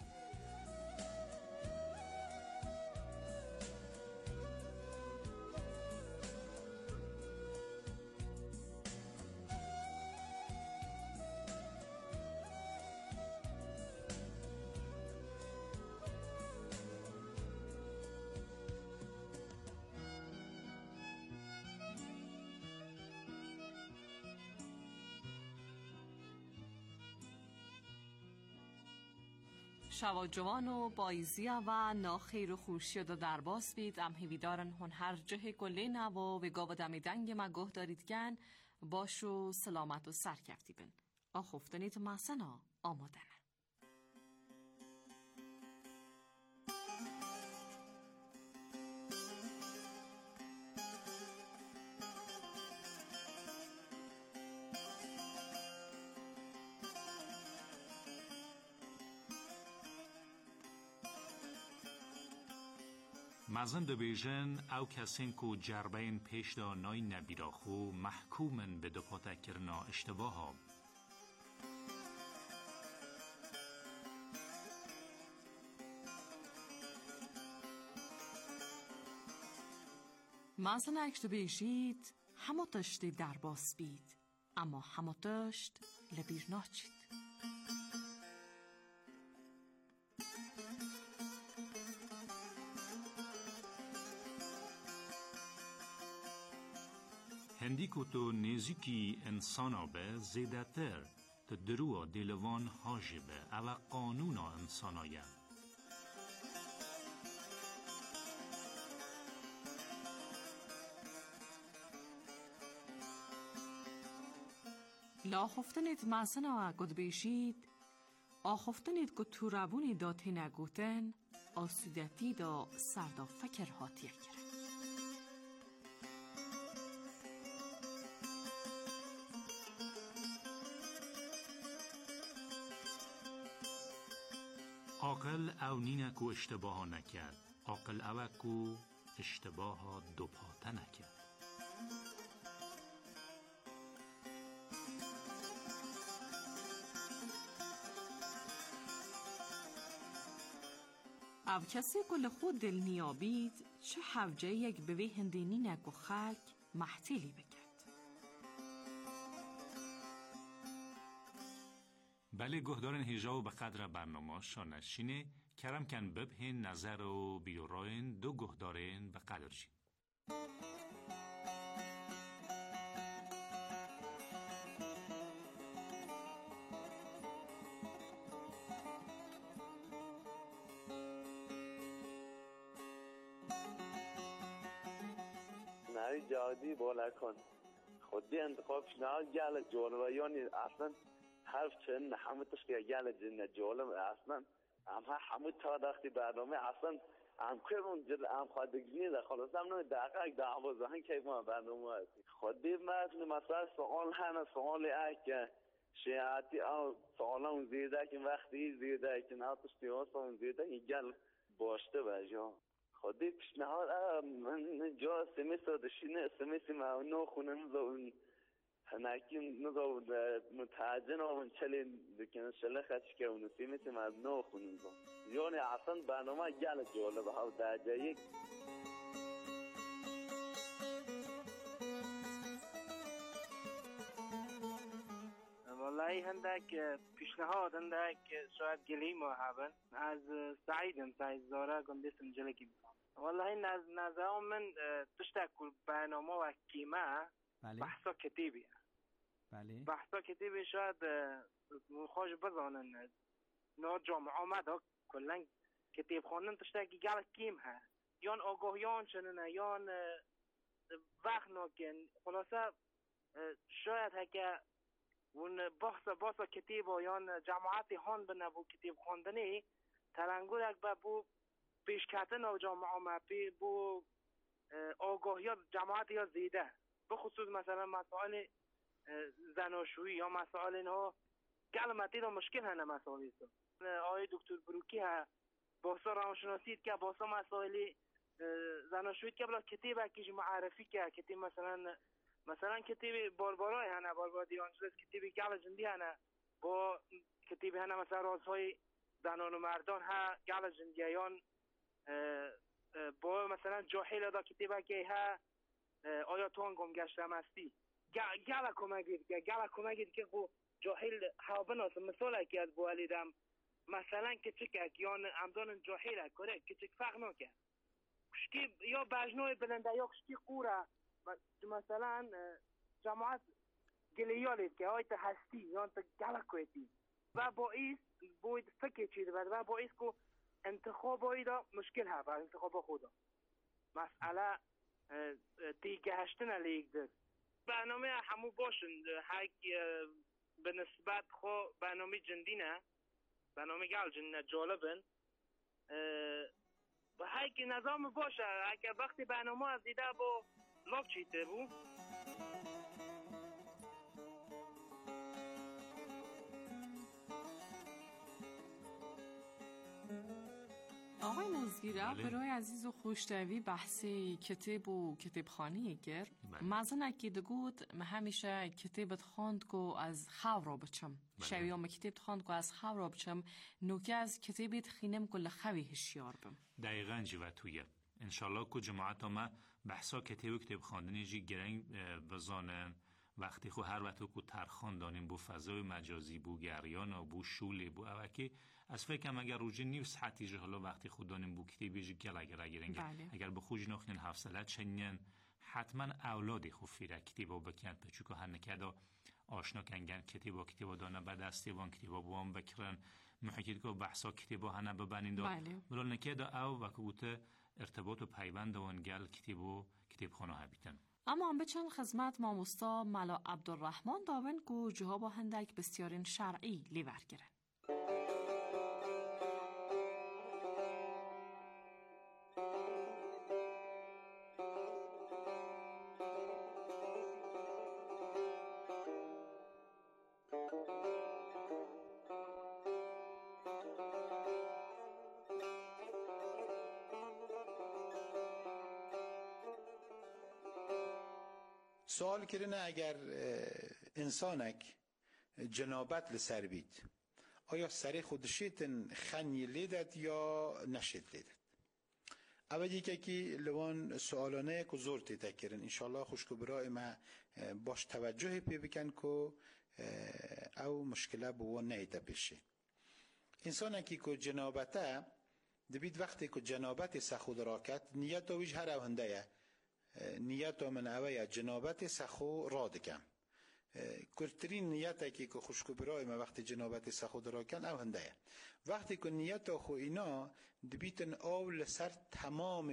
شوا جوان و بایزیا و ناخیر و خوشی و درباس بید ام هیویدارن هن هر جه گله نوا و گاو دمی دنگ مگه دارید گن باش و سلامت و سرکفتی بن آخفتنید مسنا آمادنه مزن دو بیژن او کسین کو جربین پیش دا نای نبیراخو محکومن به دو پاتکرنا اشتباه ها. مزن اکش دو بیژید همو تشتی در باس بید اما همو تشت لبیر ناچید. هندی کو تو نزیکی انسانا به زیده تر تا دروا دلوان حاجه به او قانونا انسانایا. لاخفتنید مزنا گد بیشید آخفتنید گد تو روونی دا تی نگوتن آسودتی دا سردا فکر هاتیه کرد. عاقل او نینه کو اشتباه نکرد عاقل او کو اشتباه دو پاته نکرد. او کسی کل خود دل نیابید چه حوجه یک بوی هندینی نگو خلق محتیلی بکرد. بله گهدارن هیجاو به قدر برنامه شانشینه کرم کن ببهن نظر و بیوراین دو گهدارین به قدر شین. نهی جادی بالا کن خودی انتخابش نه گل جولویانی اصلا حرف چند همه تشکیه گل جنه جولم اصلا همه تا داختی برنامه اصلا کردون جل خودگی ده خلاص نه دقیق دعوازه که ما برنامه هستی خودی مثلا سوال هنه سوال که شیعاتی او سوالا اون زیده که وقتی زیده که نه تشکیه اون زیده این گل باشته بجا خودی پیشنهاد من جا سمیس داشتینه سمیس ما نو خونن زون هناکی نزو متعجن و چلین دکن شله خش که اون سمیس ما نو خونن زون یعنی اصلا برنامه جال جالب ها درجه والله هندك پیشنهاد هندك شاید گلی ما هبن از سعید زاره گندسم جلگی والله نظرم من تشتكل برنامه و کیمه بحثا کتیبی بحثا کتیبی شاید خوش بزانن نا جامعه آمده کلن کتیب خوانن تشتکی گل کیم ها یان آگاهیان چننه یان وقت ناکن خلاصه شاید هکه اون بحثا کتیب و یان جماعتی هان بنابو کتیب خواندنی تلنگور اک بو پیشکتن و جامعه ما بو آگاهیات جماعت یا زیده بخصوص مثلا مسائل زناشویی یا مسائل اینها کلمتی رو مشکل هنه مسائلی است آقای دکتر بروکی ها باسا روانشناسیت که باسا مسائل زناشویی که بلا کتیب اکیش معرفی که کتیب مثلا کتیب باربارای هنه باربار دیانجلس کتیبی گل جندی هنه با کتیب هنه مثلا رازهای زنان و مردان ها گل جندیان با مثلا جاحیل دا کتیبه که ها آیا تو انگم گشتم هستی گل کمگید که خو جاحیل ها بناسم مثال که از بوالیدم مثلا کچک یان امدان جاحیل کره کچک فرق نکه کشکی یا بجنوی بلنده یا کشکی قوره مثلا جماعت گلیالید که آیت هستی یا انت گل کویتی و باعث باید فکر چیده و باعث که انتخاب ایدا مشکل ها بر انتخاب خدا مسئله دیگه هشتن لیگ ده برنامه همو باشن هک به نسبت خو برنامه جندینه برنامه گل جندینه جالبن و هک نظام باشه اگه وقتی برنامه از دیده با لاک چیته بو آقای نزگیره برای عزیز و خوشتوی بحثی کتاب و کتابخانی گر مزنه که دگود همیشه کتابت خواند که از خاور بچم شویام کتاب خواند که از خاور بچم نوکه از کتابت خینم که خوی هشیار بم دقیقاً جیوه تویه انشالله که جماعت ما بحثا کتاب و کتاب خواندنی جی گرنگ بزانن وقتی خو هر وقت کو ترخان دانیم بو فضای مجازی بو گریان و بو شولی بو اوکی از فکرم اگر روزی نیو ساعتی جه حالا وقتی خود دانیم بو کتابی جی گل اگر به خوش نخنین حفصلت چنین حتما اولادی خو فیره کتابو بکند بچوکو هر نکدا آشنا کنگن کتابو دانه به دستی وان کتابو بوام بکرن محیطی که بحثا کتابو هنه ببنین دا بلا نکدا او وکوته ارتباط و پیوند وانگل کتاب خانه هبیتن اما هم بچن خدمت ماموستا ملا عبدالرحمن داون گو جواب هندک بسیارین شرعی لیور گرن سوال کرنه اگر انسانک جنابت لسر بید آیا سر خودشیتن خنی لیدد یا نشید لیدد اولی که لوان سوالانه که زور تیتا کرن انشالله خوشکو برای ما باش توجه پی بکن که او مشکله بوان نیده بشه انسانکی که جنابته دبید وقتی که جنابت سخود راکت نیت ویج هر اوهنده نیت من اوه جنابت سخو را دکم کرترین نیت که خوشکو برای ما وقتی جنابت سخو درا کن او هنده وقتی که نیت خو اینا دبیتن اول سر تمام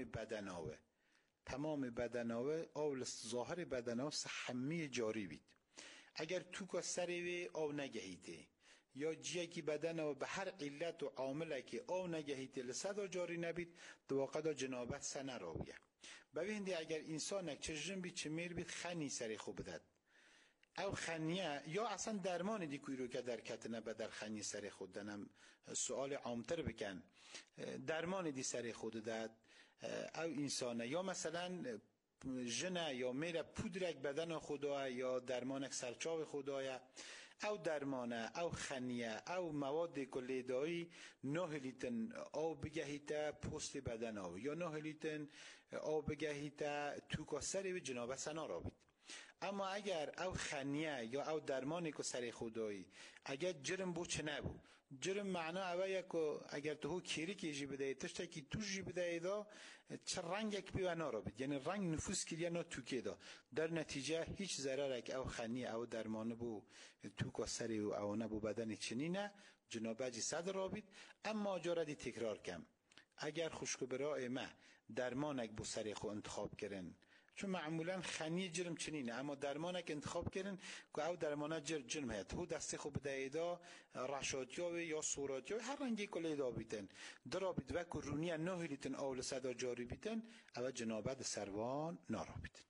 بدناوه اول ظاهر بدناوه سحمی جاری بید اگر تو که سروی او نگهیده یا جیه که بدناوه به هر علت و عامله که او نگهیده لسدا جاری نبید دواقع دا جنابت سنه راویه ببینده اگر انسان چه جنبی چه میر بید خنی سری خوب داد او خنیه یا اصلا درمان دیگوی رو که در کتنه به در خنی سری خود دنم سوال عامتر بکن درمان دی سری خود داد او انسانه یا مثلا جنه یا میره پودرک بدن خدا یا درمانک سرچاو خدایا او درمانه او خنیه او مواد کلیدایی 9 لیتر آب بگهیته پوست بدن آب یا 9 لیتر آب بگهیته تو سری و جنابه سنا را بید. اما اگر او خنیه یا او درمانی که سر خدایی اگر جرم بو چه نبو جرم معنا اوه که اگر تو کیری که جی بدهی تشتا که تو جی بدهی دا چه رنگ یک بیوه نارا بید یعنی رنگ نفوس کریه نا توکه دا در نتیجه هیچ ضرر او خنی او درمان بو توکا سری و او نبو بدن چنینه جنابه جی صد را بید. اما جا را دی تکرار کم اگر خوشکو برای ما درمانک بو سری خو انتخاب کرن چون معمولا خنی جرم چنینه اما درمانک انتخاب کردن که او درمانه جرم هست هو دسته خوب بدهیدا رشادیاوی یا سوراتیاوی هر رنگی کلیدا بیتن درا بید و که رونیه 9 لیتن اول صدا جاری بیتن او جنابت سروان نارا بیتن.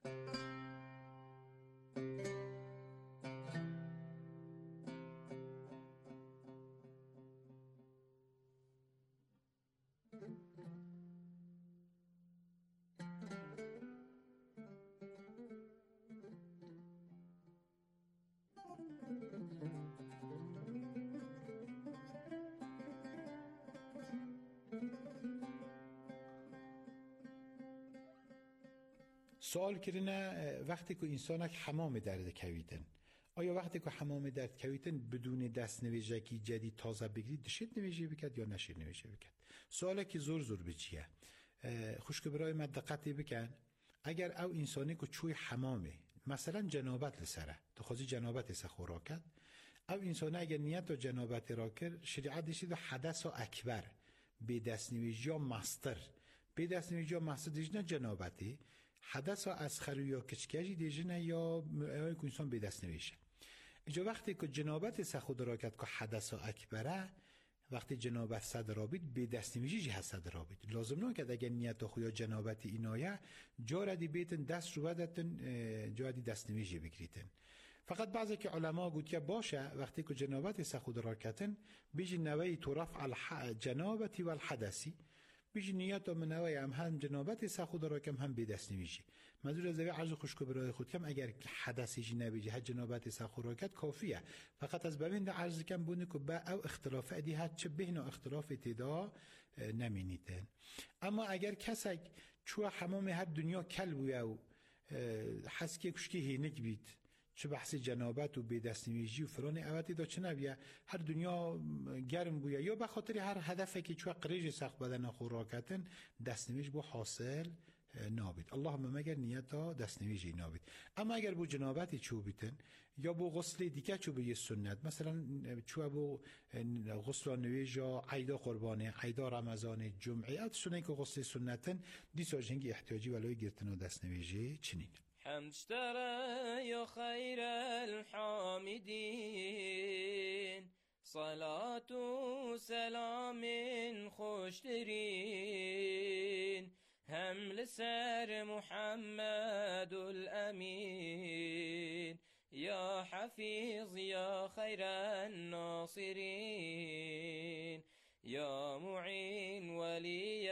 سوال کردن وقتی که انسانک حمام درد کویدن آیا وقتی که حمام درد کویدن بدون دست نویجه جدید تازه بگیرید دشید نویجه بکد یا نشید نویجه بکد. سواله که زور بچیه خوشک برای من دقتی بکن اگر او انسانی که چوی حمامه مثلا جنابت لسره تخوازی جنابت سه خوراکت او انسانی اگر نیت و جنابت را کرد شریعت دشید و حدث و اکبر به دست نویجه یا مستر به دست نویجه یا مستر دیجنه جنابتی حدث از خرو یا کچکجی دیجنه یا انسان به دست نویشه. اینجا وقتی که جنابت سخود راکت که حدث اکبره وقتی جنابت صد رابید به دست نویجی جی هست صد رابید لازم نه که اگر نیت خویا جنابت اینایه جاردی بیتن دست رو بدتن جاردی دست نویجی بگریتن. فقط بعضی که علما گوید که باشه وقتی که جنابت سخود راکتن بیجی نوعی طرف جنابتی و الحدثی بیش نیت و منوی هم جنابت سخود را کم هم به دست نمیشه. منظور از عرض خوشکو برای خود کم اگر حدثی نبیجه هر جنابت سخود را کد کافیه. فقط از ببین عرض کم بونه که با او اختلاف ادی هر چه بین اختلاف تدا نمینیدن. اما اگر کسی چو حمام هر دنیا کل بویه و حسکی کشکی هینک بید چه بحث جنابت و به دست نمیجی و فران اوتی دا چه نبیه هر دنیا گرم بویه یا به خاطر هر هدفی که چوه قریج سخت بدن خوراکتن دست نمیج بو حاصل نابید اللهم مگر نیتا دست نمیجی نابید. اما اگر بو جنابتی چو بیتن یا بو غسل دیگه چو به یه سنت مثلا چوه بو غسل نویجا عیدا قربانه عیدا رمضان جمعه ات سنه که غسل سنتن دیسا جنگی احتیاجی ولای گرتنا دست نمیجی چنین حمدترى يا خير الحامدين صلاة سلام خوشترين هم لسر محمد الأمين يا حفيظ يا خير الناصرين يا معين ولي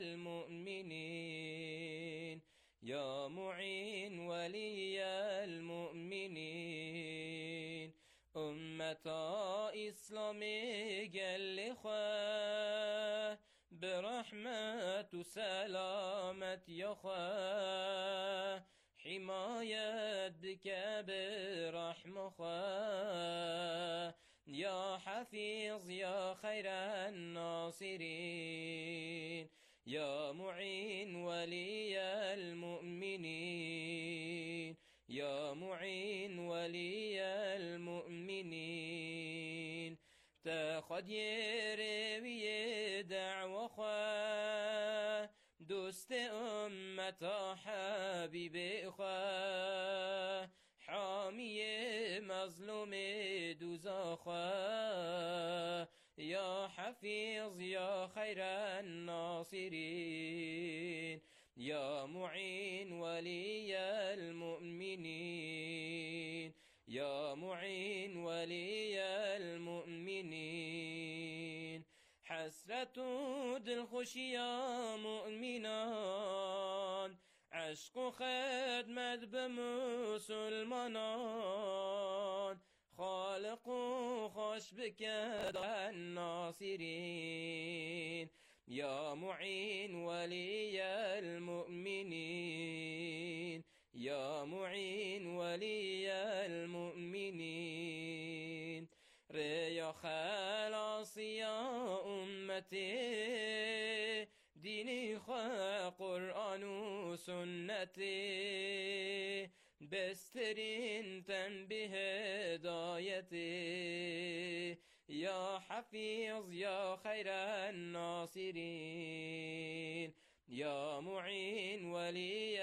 المؤمنين يا معين ولي المؤمنين أمة إسلامي قل خواه برحمة سلامة يا خواه حماية بك برحمة خواه يا حفيظ يا خير الناصرين يا معين ولي المؤمنين يا معين ولي المؤمنين تاخد يروي دعوة خواه دوست أمة حبيب خواه حامي مظلوم دوزخواه يا حفيظ يا خير الناصرين يا معين ولي المؤمنين يا معين ولي المؤمنين حسرت و دلخوشی یا مؤمنان، عشق و خدمت به مسلمانان، خالق و خوش بکد الناصرین، یا معین ولی المؤمنین، یا معین ولی المؤمنین. ریا خلاصی یا امتی، دینی خواه قرآن و سنتی، بسترین تنبیه هدایتی، یا حفیظ یا خیر الناصرین، یا معین ولی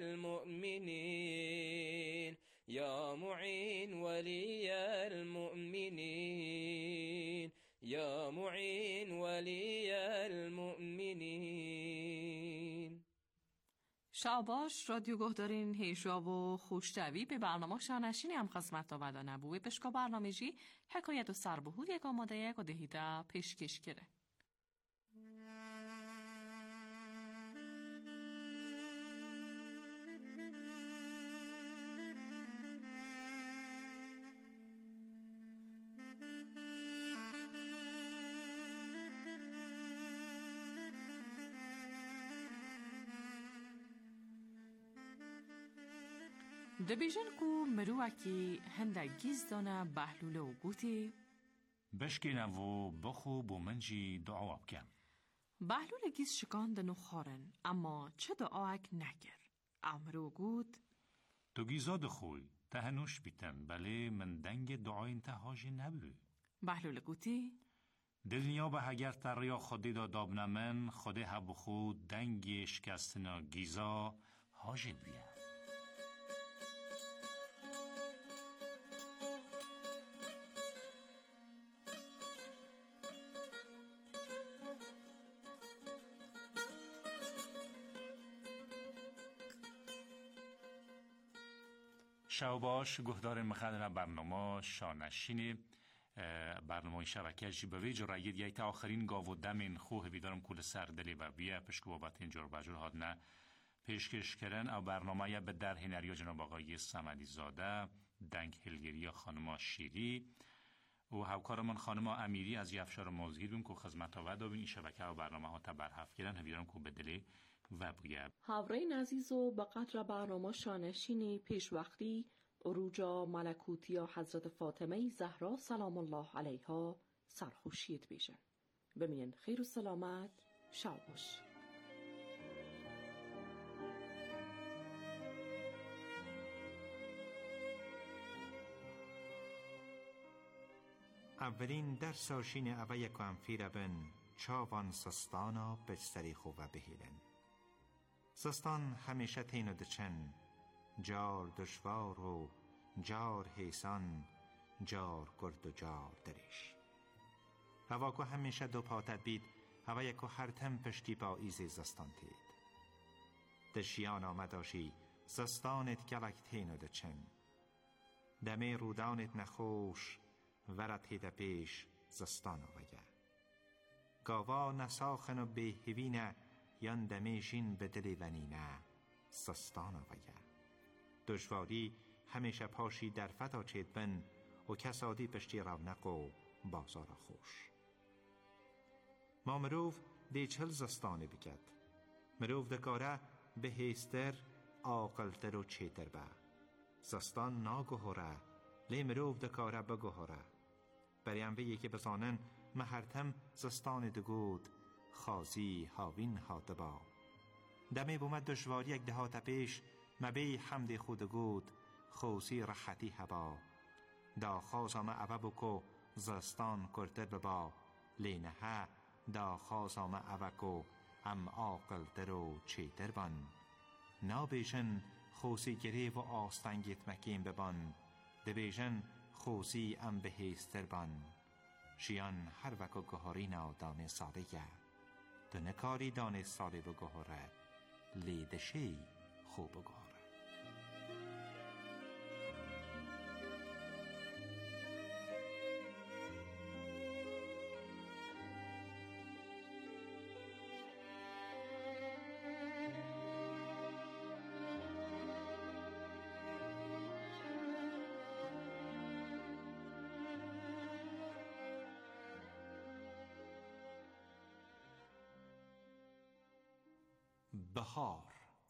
المؤمنین، یا معین ولی المؤمنین، یا معین ولی المؤمنین. شاباش رادیو گهدارین هیجا و خوشتوی به برنامه شانشینی هم خدمت آورده نبوه پشکا برنامه‌جی حکایت و سربهود یک آماده یک و دهیده پیشکش کرده. دبیجن کو مروکی هندگیز دانه بحلوله و گوتی بشکینه و بخو بومنجی دعا بکن. بحلوله گیز شکاندن و خارن اما چه دعاک نگر. امرو گوت تو گیزاد خوی تهنوش بیتن بله من دنگ دعای انتهاجی نبی. بحلوله گوتی دنیا به هگر تریا خودی داداب نمن خوده هبخو دنگ شکستنا گیزا هاجید بیم. شاوباش گهدار مخدر برنامه شانشینی برنامه شبکه جیبوی جرایید یه تا آخرین گاو و دمین خوه بیدارم کل سردلی و بیه پشک بابت این جور بجور هادنه پیشکش کرن او برنامه به در هنریا جناب آقای صمدی زاده دنگ هلگیری خانم شیری و همکارمان خانم امیری از یفشار موزگیر بیم که خدمت آورد و این شبکه و برنامه ها تا برحف کردن هبیرم که بدلی و بگه هاورین عزیز و به قدر برنامه شانشینی پیش وقتی اروجا ملکوتی یا حضرت فاطمه زهرا سلام الله علیها سرخوشیت بیشن بمینن خیر و سلامت شب باش. اولین درس آشین اوه یکو امفیر بن چاوان سستانا بستری خوبه بهیلن. سستان همیشه تینو دچن جار دشوار و جار حیسان جار گرد و جار دریش. هوا که همیشه دو پاتت بید هوا یکو هر تم پشتی با ایزی زستان تید. دشیان آمداشی زستانت گلک تینو دچن. دمی رودانت نخوش ورد هیده پیش زستان آوگه. گاوا نساخن و بهوینه یان دمیشین به دلی ونینه زستان آوگه. دشواری همیشه پاشی در فتا چید بن و کسادی پشتی رونق و بازار خوش. ما مروف دی چل زستانه بکد. مروف دکاره به هیستر آقلتر و چیتر به. زستان ناگهوره لی مروف دکاره بگهوره. بریم وی که بزانن مهرتم زستان دگود خازی هاوین هاتبا. دمی بومد دشواری یک دهات پیش مبی حمد خود گود خوزی رحتی هبا. دا خازام اوه بکو زستان کرتر ببا لینه دا خازام اوه کو ام آقل در و چیتر بان. نابیشن خوزی گری و آستنگیت مکین ببان دبیشن خوزی ام بهیستر بان. شیان هر وکو گهاری ناو دانه ساله گه دو نکاری دانه ساله بگهاره لیدشی خوب بگهاره. بهار.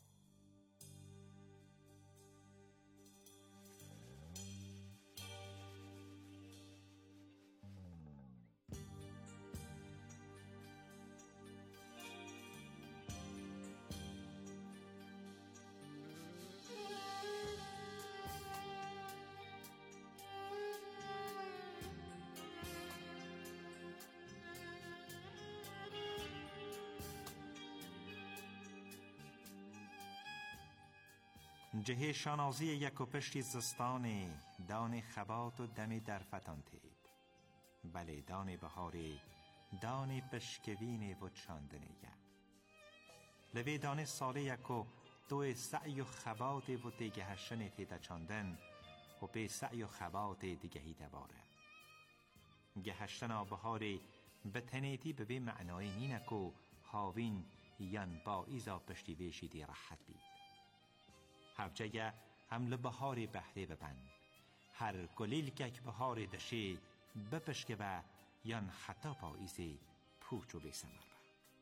جهه شانازی یک و پشتی زستان دان خبات و دم در فتان تید. بله دان بهاری دان پشکوین و چاندنیه. لوی دان ساله یک و دو سعی و خبات و دیگه هشن تیده چاندن و به سعی و خبات دیگهی دواره. گهشتنا بهاری به تنیتی به معنای نینکو هاوین یان با ایزا پشتی ویشی دی راحت بید. هفجه هم لبهاری بهره ببن. هر گلیل که بهاری دشی بپشکه و یان حتی پاییزی پوچ و بیسمر با.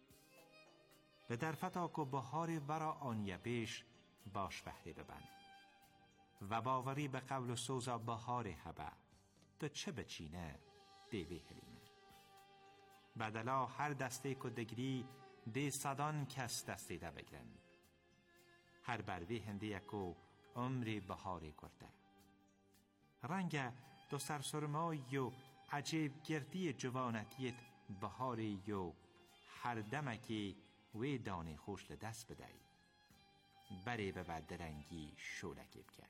لدرفتا که بهاری ورا آنیه بیش باش بهره ببن. و باوری به قول و سوزا بهاری هبه ده چه بچینه دیوی هلینه. بدلا هر دسته که دگری دی صدان کس دسته ده بگرن. هر بروی هنده یکو عمری بهاری کرده. رنگ دو سرسرمایی و عجیب گردی جوانتیت بهاری و هر دمکی وی دانی خوش لدست بدهی. بری به بدرنگی شولکی بکه.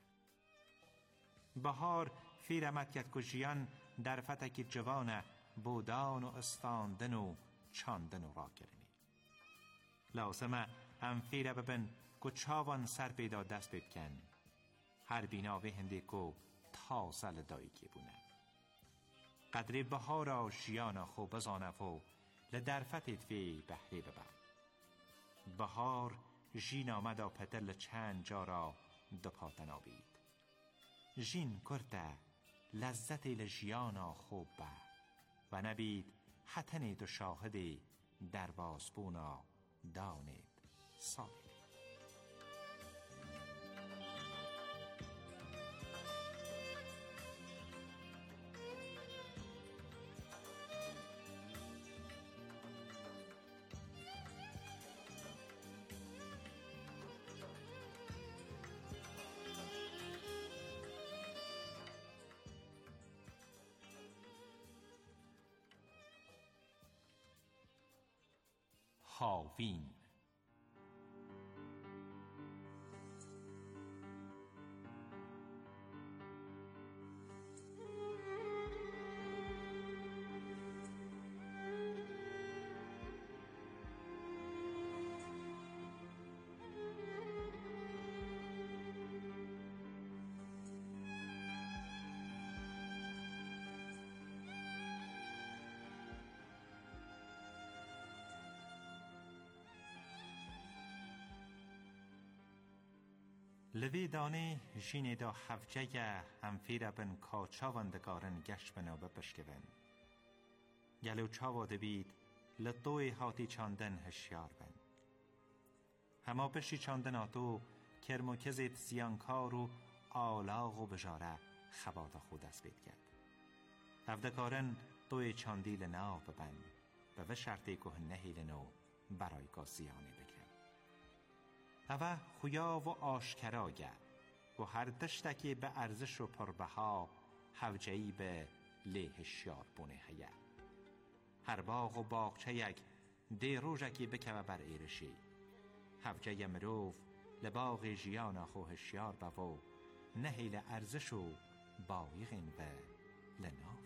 بهار فیرمت کد کجیان در فتک جوانه بودان و استاندن و چاندن و را کرنی. لازمه هم فیره ببن که چاوان سر پیدا دست بکن. هر بیناوه هنده که تازه لدایی که بونه. قدر بهارا جیانا خو بزانه و لدرفتت فی بهره ببن. بهار جین آمد و پتل چند جارا دو پاتن آبید. جین کرده لذت لجیانا خوب به و نبید حتنی دو شاهدی در بازبونا دانید سالی. هاوین. لوی دانه جین دا حفجه هم فیره بن کا چاواندگارن گشت بنا بپشکون. گلو چاواده بید لطوی هاتی چاندن هشیار بن. هما پشی چاندن آتو کرموکزت زیانکار و آلاغ و بجاره خبات خود از بید کرد. هفدکارن دوی چاندیل ناو ببن و به شرطی که نهیل نو برای که زیانه بکن. اوه خویا و آشکراگه و هر دشتکی به ارزش و پربها حوجهی به لیه شیار بونه هیه. هر باغ و باغچه یک دی روژکی بکه بر ایرشی. حوجه مروف لباغ جیانا خوه شیار بو نهیل ارزش و بایغین به لنا.